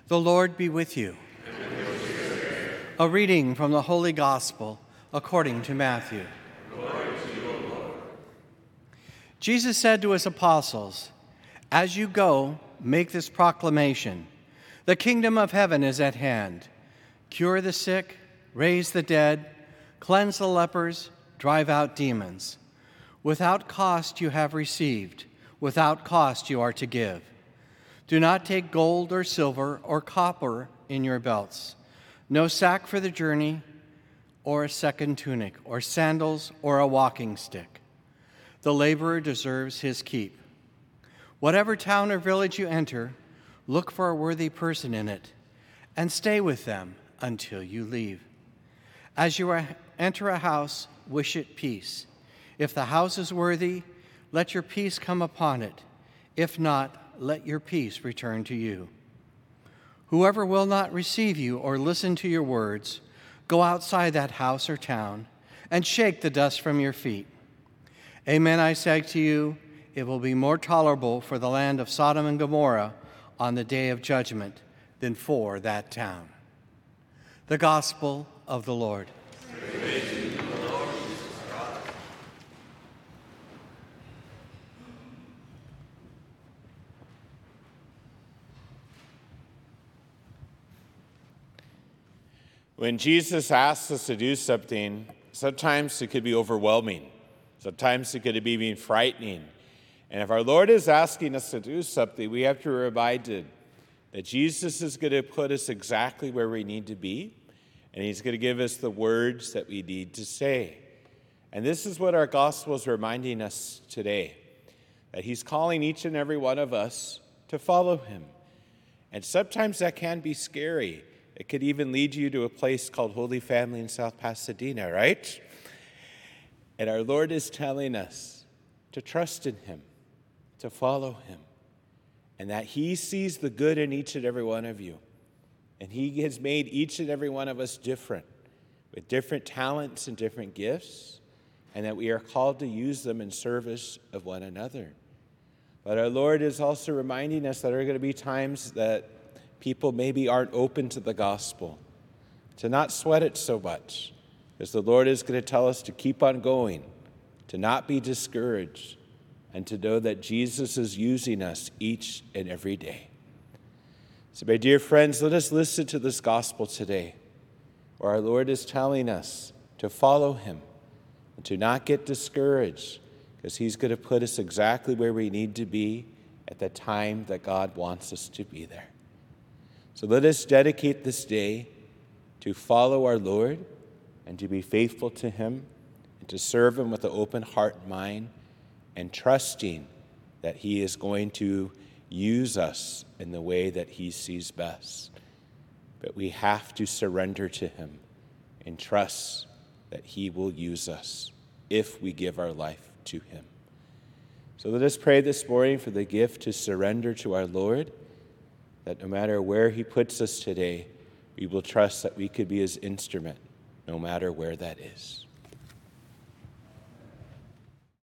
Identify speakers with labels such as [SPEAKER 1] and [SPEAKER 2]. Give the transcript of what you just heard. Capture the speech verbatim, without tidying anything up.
[SPEAKER 1] The Lord be with you. A reading from the Holy Gospel according to Matthew.
[SPEAKER 2] Glory to you, O Lord.
[SPEAKER 1] Jesus said to his apostles, "As you go, make this proclamation. The kingdom of heaven is at hand. Cure the sick, raise the dead, cleanse the lepers, drive out demons. Without cost you have received, without cost you are to give. Do not take gold or silver or copper in your belts, no sack for the journey, or a second tunic, or sandals, or a walking stick. The laborer deserves his keep. Whatever town or village you enter, look for a worthy person in it, and stay with them until you leave. As you enter a house, wish it peace. If the house is worthy, let your peace come upon it. If not, let your peace return to you. Whoever will not receive you or listen to your words, go outside that house or town and shake the dust from your feet. Amen, I say to you, it will be more tolerable for the land of Sodom and Gomorrah on the day of judgment than for that town." The Gospel of the Lord.
[SPEAKER 2] Praise to you, Lord Jesus Christ. When Jesus asks us to do something, sometimes it could be overwhelming. Sometimes it could be even frightening. And if our Lord is asking us to do something, we have to be reminded that Jesus is going to put us exactly where we need to be, and he's going to give us the words that we need to say. And this is what our gospel is reminding us today, that he's calling each and every one of us to follow him. And sometimes that can be scary. It could even lead you to a place called Holy Family in South Pasadena, right? And our Lord is telling us to trust in him, to follow him, and that he sees the good in each and every one of you. And he has made each and every one of us different, with different talents and different gifts, and that we are called to use them in service of one another. But our Lord is also reminding us that there are going to be times that people maybe aren't open to the gospel, to not sweat it so much, because the Lord is going to tell us to keep on going, to not be discouraged, and to know that Jesus is using us each and every day. So, my dear friends, let us listen to this gospel today, where our Lord is telling us to follow him and to not get discouraged, because he's going to put us exactly where we need to be at the time that God wants us to be there. So let us dedicate this day to follow our Lord and to be faithful to him and to serve him with an open heart and mind, and trusting that he is going to use us in the way that he sees best. But we have to surrender to him and trust that he will use us if we give our life to him. So let us pray this morning for the gift to surrender to our Lord, that no matter where he puts us today, we will trust that we could be his instrument, no matter where that is.